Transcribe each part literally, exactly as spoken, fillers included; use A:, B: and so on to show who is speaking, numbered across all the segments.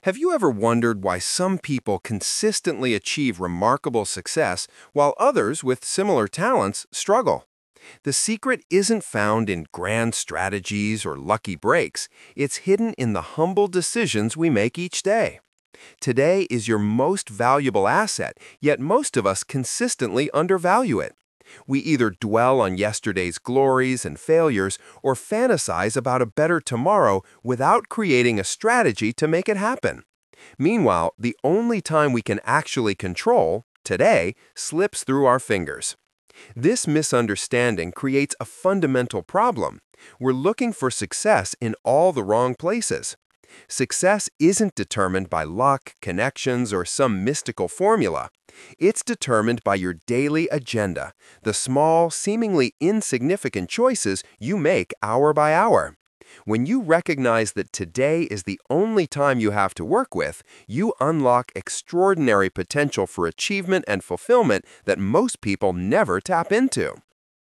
A: Have you ever wondered why some people consistently achieve remarkable success while others with similar talents struggle? The secret isn't found in grand strategies or lucky breaks. It's hidden in the humble decisions we make each day. Today is your most valuable asset, yet most of us consistently undervalue it. We either dwell on yesterday's glories and failures or fantasize about a better tomorrow without creating a strategy to make it happen. Meanwhile, the only time we can actually control, today, slips through our fingers. This misunderstanding creates a fundamental problem. We're looking for success in all the wrong places. Success isn't determined by luck, connections, or some mystical formula. It's determined by your daily agenda, the small, seemingly insignificant choices you make hour by hour. When you recognize that today is the only time you have to work with, you unlock extraordinary potential for achievement and fulfillment that most people never tap into.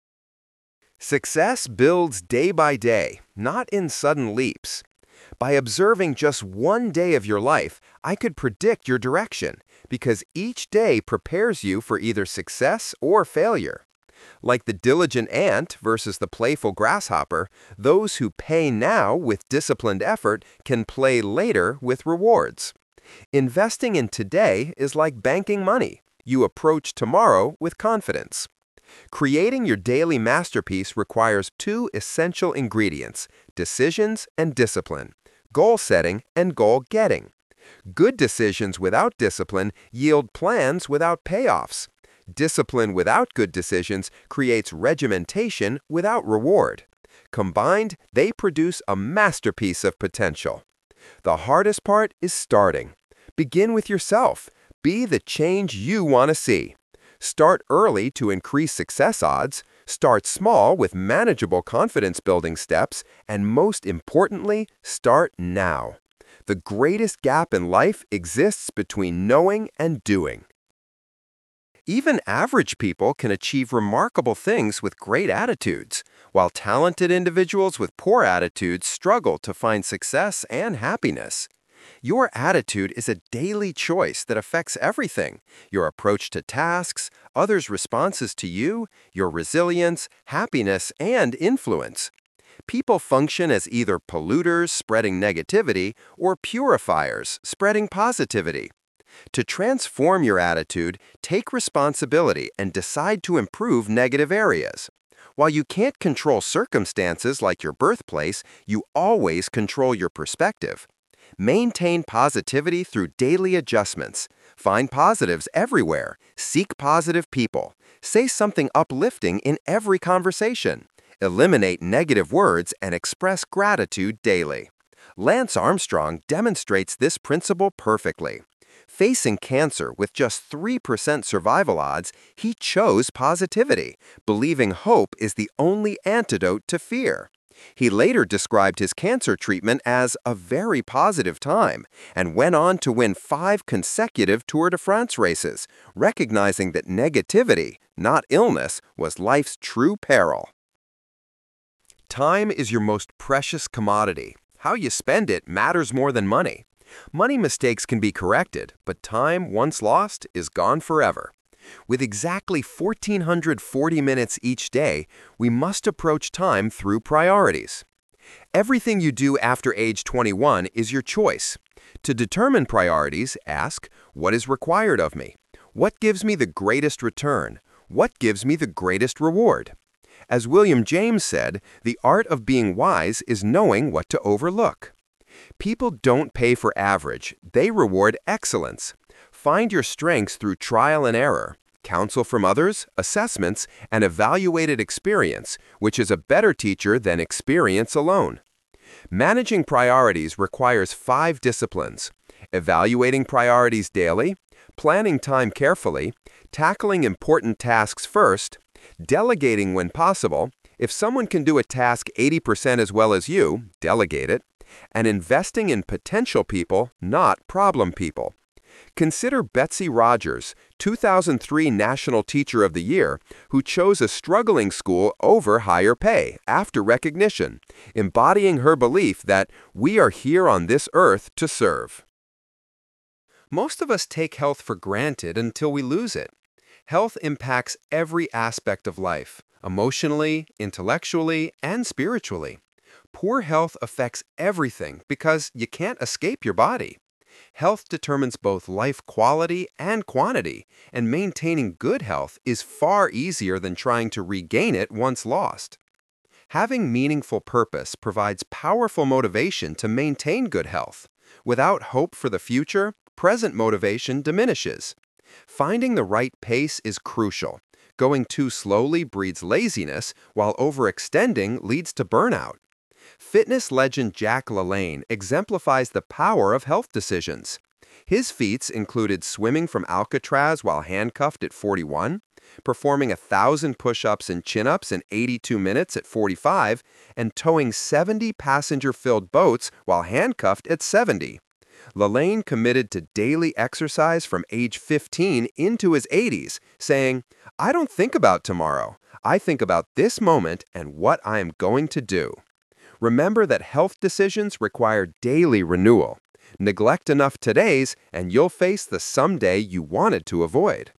A: Success builds day by day, not in sudden leaps. By observing just one day of your life, I could predict your direction, because each day prepares you for either success or failure. Like the diligent ant versus the playful grasshopper, those who pay now with disciplined effort can play later with rewards. Investing in today is like banking money. You approach tomorrow with confidence. Creating your daily masterpiece requires two essential ingredients: decisions and discipline, goal setting and goal getting. Good decisions without discipline yield plans without payoffs. Discipline without good decisions creates regimentation without reward. Combined, they produce a masterpiece of potential. The hardest part is starting. Begin with yourself. Be the change you want to see. Start early to increase success odds. Start small with manageable confidence-building steps. And most importantly, start now. The greatest gap in life exists between knowing and doing. Even average people can achieve remarkable things with great attitudes, while talented individuals with poor attitudes struggle to find success and happiness. Your attitude is a daily choice that affects everything: your approach to tasks, others' responses to you, your resilience, happiness, and influence. People function as either polluters spreading negativity or purifiers spreading positivity. To transform your attitude, take responsibility and decide to improve negative areas. While you can't control circumstances like your birthplace, you always control your perspective. Maintain positivity through daily adjustments. Find positives everywhere. Seek positive people. Say something uplifting in every conversation. Eliminate negative words and express gratitude daily. Lance Armstrong demonstrates this principle perfectly. Facing cancer with just three percent survival odds, he chose positivity, believing hope is the only antidote to fear. He later described his cancer treatment as a very positive time and went on to win five consecutive Tour de France races, recognizing that negativity, not illness, was life's true peril. Time is your most precious commodity. How you spend it matters more than money. Money mistakes can be corrected, but time, once lost, is gone forever. With exactly one thousand four hundred forty minutes each day, we must approach time through priorities. Everything you do after age twenty-one is your choice. To determine priorities, ask, what is required of me? What gives me the greatest return? What gives me the greatest reward? As William James said, the art of being wise is knowing what to overlook. People don't pay for average, they reward excellence. Find your strengths through trial and error, counsel from others, assessments, and evaluated experience, which is a better teacher than experience alone. Managing priorities requires five disciplines: evaluating priorities daily, planning time carefully, tackling important tasks first, delegating when possible. If someone can do a task eighty percent as well as you, delegate it, and investing in potential people, not problem people. Consider Betsy Rogers, two thousand three National Teacher of the Year, who chose a struggling school over higher pay after recognition, embodying her belief that we are here on this earth to serve. Most of us take health for granted until we lose it. Health impacts every aspect of life, emotionally, intellectually, and spiritually. Poor health affects everything because you can't escape your body. Health determines both life quality and quantity, and maintaining good health is far easier than trying to regain it once lost. Having meaningful purpose provides powerful motivation to maintain good health. Without hope for the future, present motivation diminishes. Finding the right pace is crucial. Going too slowly breeds laziness, while overextending leads to burnout. Fitness legend Jack LaLanne exemplifies the power of health decisions. His feats included swimming from Alcatraz while handcuffed at forty-one, performing a thousand push-ups and chin-ups in eighty-two minutes at forty-five, and towing seventy passenger-filled boats while handcuffed at seventy. LaLanne committed to daily exercise from age fifteen into his eighties, saying, "I don't think about tomorrow. I think about this moment and what I am going to do." Remember that health decisions require daily renewal. Neglect enough todays, and you'll face the someday you wanted to avoid.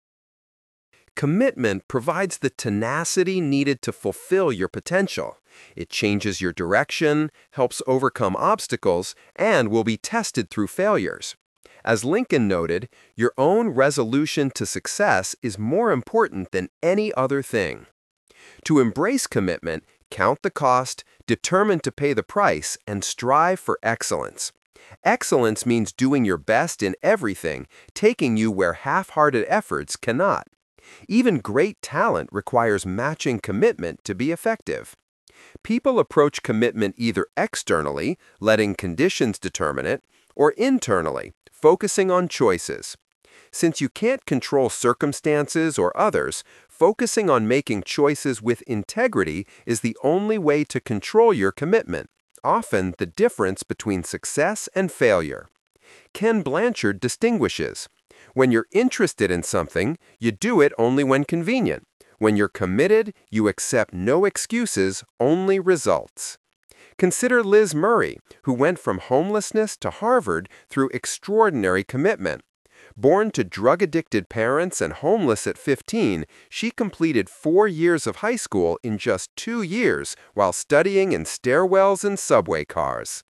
A: Commitment provides the tenacity needed to fulfill your potential. It changes your direction, helps overcome obstacles, and will be tested through failures. As Lincoln noted, your own resolution to success is more important than any other thing. To embrace commitment, count the cost, determine to pay the price, and strive for excellence. Excellence means doing your best in everything, taking you where half-hearted efforts cannot. Even great talent requires matching commitment to be effective. People approach commitment either externally, letting conditions determine it, or internally, focusing on choices. Since you can't control circumstances or others, focusing on making choices with integrity is the only way to control your commitment, often the difference between success and failure. Ken Blanchard distinguishes, "When you're interested in something, you do it only when convenient. When you're committed, you accept no excuses, only results." Consider Liz Murray, who went from homelessness to Harvard through extraordinary commitment. Born to drug-addicted parents and homeless at fifteen, she completed four years of high school in just two years while studying in stairwells and subway cars.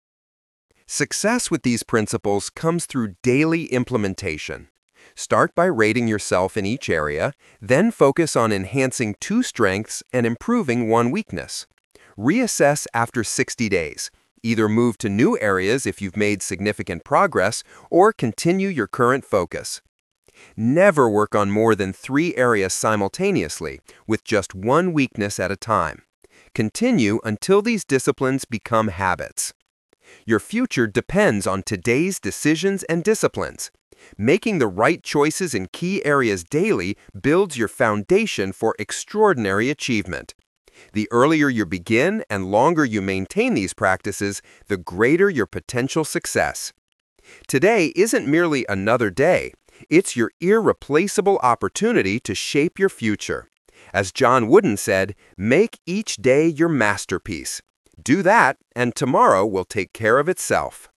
A: Success with these principles comes through daily implementation. Start by rating yourself in each area, then focus on enhancing two strengths and improving one weakness. Reassess after sixty days. Either move to new areas if you've made significant progress, or continue your current focus. Never work on more than three areas simultaneously, with just one weakness at a time. Continue until these disciplines become habits. Your future depends on today's decisions and disciplines. Making the right choices in key areas daily builds your foundation for extraordinary achievement. The earlier you begin and longer you maintain these practices, the greater your potential success. Today isn't merely another day. It's your irreplaceable opportunity to shape your future. As John Wooden said, make each day your masterpiece. Do that, and tomorrow will take care of itself.